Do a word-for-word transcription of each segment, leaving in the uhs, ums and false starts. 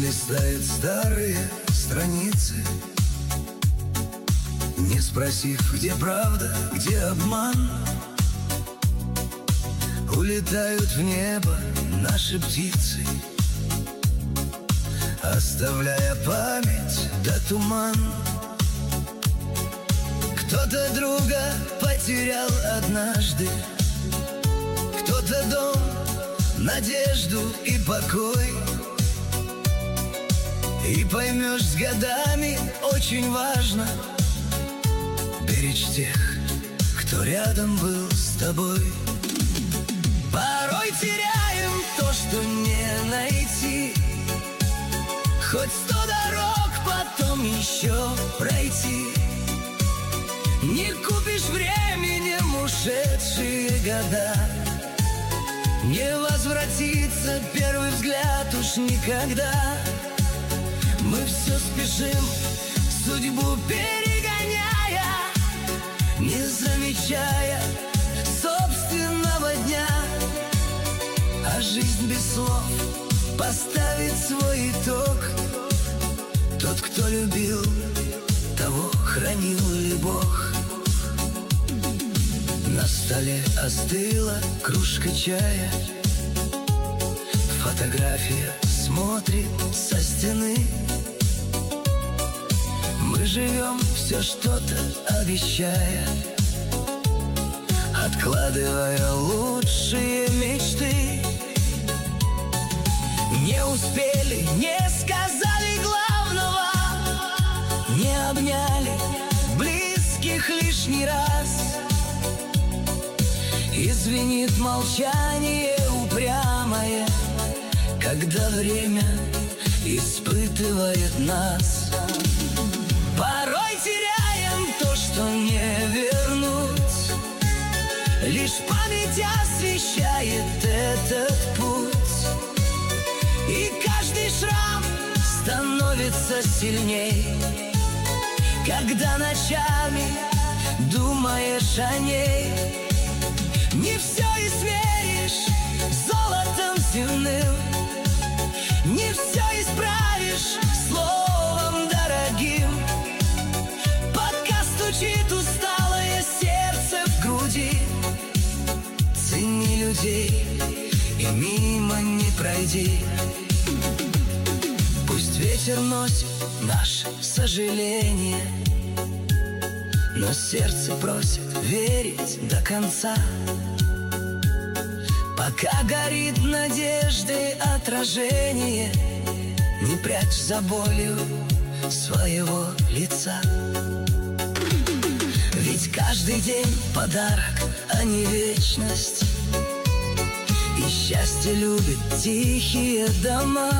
листает старые страницы, не спросив, где правда, где обман. Улетают в небо наши птицы, оставляя память да туман. Кто-то друга потерял однажды, кто-то дом, надежду и покой. И поймешь, с годами очень важно беречь тех, кто рядом был с тобой. Порой теряем то, что не найти, хоть сто дорог потом еще пройти. Не купишь временем ушедшие года, не возвратится первый взгляд уж никогда. Мы все спешим, судьбу перегоняя, не замечая собственного дня. А жизнь без слов поставит свой итог. Тот, кто любил, того хранил ли Бог. На столе остыла кружка чая, фотография смотрит со стены. Мы живем, все что-то обещая, откладывая лучшие мечты. Не успели, не сказали главного, не обняли близких лишний раз. И звенит молчание упрямое, когда время испытывает нас. Порой теряем то, что не вернуть, лишь память освещает этот путь. И каждый шрам становится сильней, когда ночами думаешь о ней. Не все измеришь золотом земным, не все исправишь словом дорогим. Пока стучит усталое сердце в груди, цени людей и мимо не пройди. Пусть ветер носит наше сожаление, но сердце просит верить до конца. Пока горит надежды отражение, не прячь за болью своего лица. Ведь каждый день подарок, а не вечность. И счастье любит тихие дома.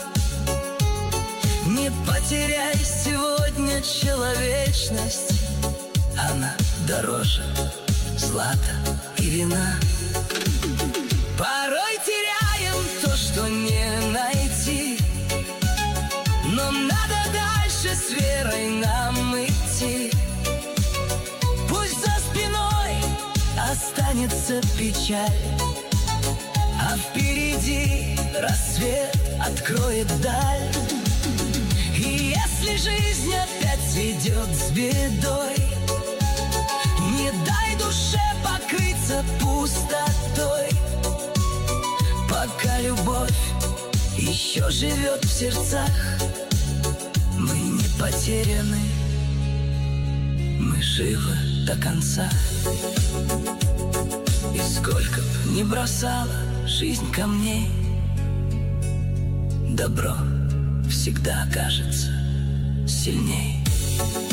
Не потеряй сегодня человечность, она дороже злата и вина. Порой теряем то, что не найти, но надо дальше с верой нам идти. Пусть за спиной останется печаль, а впереди рассвет откроет даль. И если жизнь опять сведет с бедой, не дай душе покрыться пустотой. Пока любовь еще живет в сердцах, мы не потеряны, мы живы до конца. И сколько б ни бросала жизнь камней, добро всегда окажется сильней.